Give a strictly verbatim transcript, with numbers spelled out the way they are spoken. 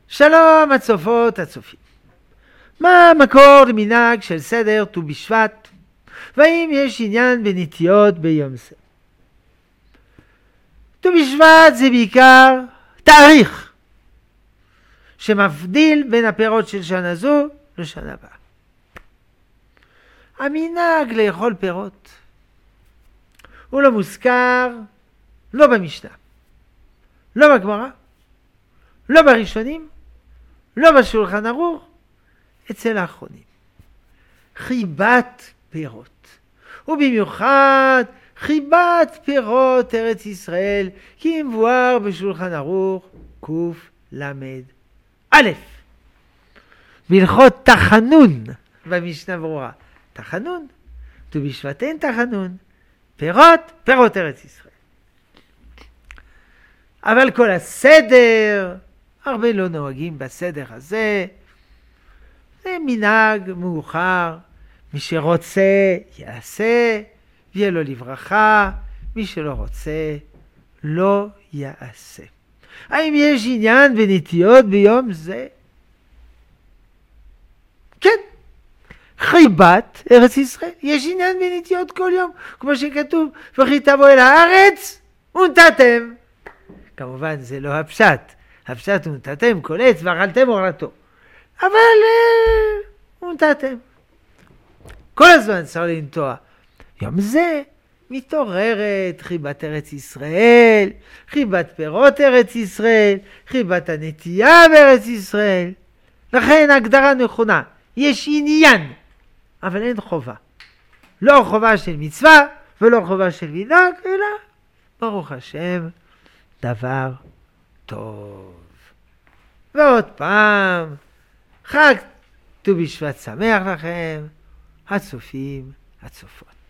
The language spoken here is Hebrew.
שלום הצופות הצופים. מה המקור למנהג של סדר ט"ו בשבט? והאם יש עניין בנטיות ביום זה? ט"ו בשבט זה בעיקר תאריך שמבדיל בין הפירות של שנה זו לשנה הבאה. המנהג לאכול פירות הוא לא מוזכר לא במשנה, לא בגמרא, לא בראשונים, לא בשולחן ערוך, אצל האחרונים. חיבת פירות, ובמיוחד חיבת פירות ארץ ישראל, כי מבואר בשולחן ערוך קל"א. בהלכות תחנון במשנה ברורה. תחנון, ט"ו בשבט אין תחנון, פירות, פירות ארץ ישראל. אבל כל הסדר, הרבה לא נוהגים בסדר הזה, זה מנהג מאוחר, מי שרוצה יעשה, ויהיה לו לברכה, מי שלא רוצה לא יעשה. האם יש עניין בנטיות ביום זה? כן, חיבת ארץ ישראל, יש עניין בנטיות כל יום, כמו שכתוב, וכי תבוא אל הארץ ונטעתם. כמובן זה לא הפשט, הפשט ונטעתם כל עץ ואכלתם אורלתו, אבל ונטעתם. כל הזמן צריך לנטוע. יום זה מתעוררת חיבת ארץ ישראל, חיבת פירות ארץ ישראל, חיבת הנטייה בארץ ישראל. לכן הגדרה נכונה, יש עניין, אבל אין חובה. לא חובה של מצווה ולא חובה של מנהג, אלא ברוך השם דבר טוב. ועוד פעם, חג ט"ו בשבט שמח לכם, הצופים, הצופות.